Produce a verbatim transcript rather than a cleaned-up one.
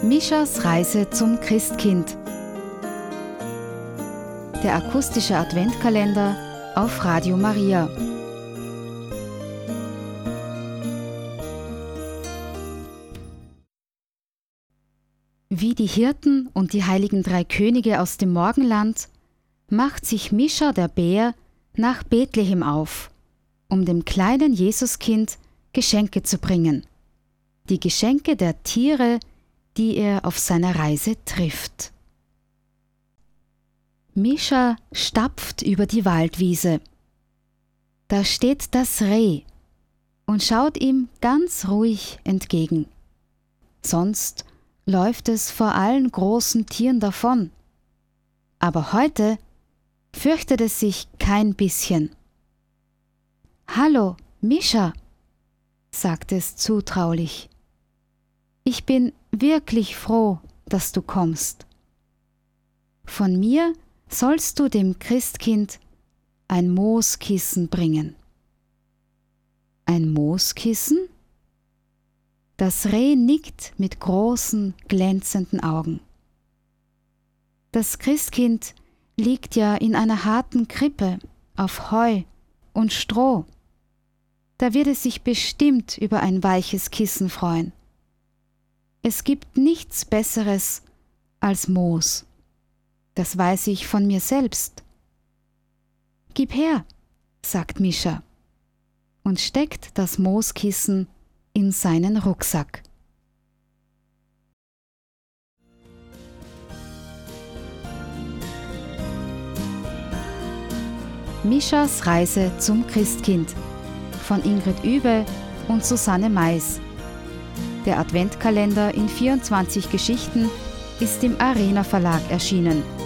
Mischas Reise zum Christkind. Der akustische Adventkalender auf Radio Maria. Wie die Hirten und die heiligen drei Könige aus dem Morgenland macht sich Mischa der Bär nach Bethlehem auf, um dem kleinen Jesuskind Geschenke zu bringen. Die Geschenke der Tiere, die er auf seiner Reise trifft. Mischa stapft über die Waldwiese. Da steht das Reh und schaut ihm ganz ruhig entgegen. Sonst läuft es vor allen großen Tieren davon. Aber heute fürchtet es sich kein bisschen. »Hallo, Mischa«, sagt es zutraulich. »Ich bin wirklich froh, dass du kommst. Von mir sollst du dem Christkind ein Mooskissen bringen.« »Ein Mooskissen?« Das Reh nickt mit großen, glänzenden Augen. Das Christkind liegt ja in einer harten Krippe auf Heu und Stroh. Da wird es sich bestimmt über ein weiches Kissen freuen. Es gibt nichts Besseres als Moos. Das weiß ich von mir selbst. »Gib her«, sagt Mischa und steckt das Mooskissen in seinen Rucksack. Mischas Reise zum Christkind von Ingrid Übe und Susanne Mais. Der Adventkalender in vierundzwanzig Geschichten ist im Arena Verlag erschienen.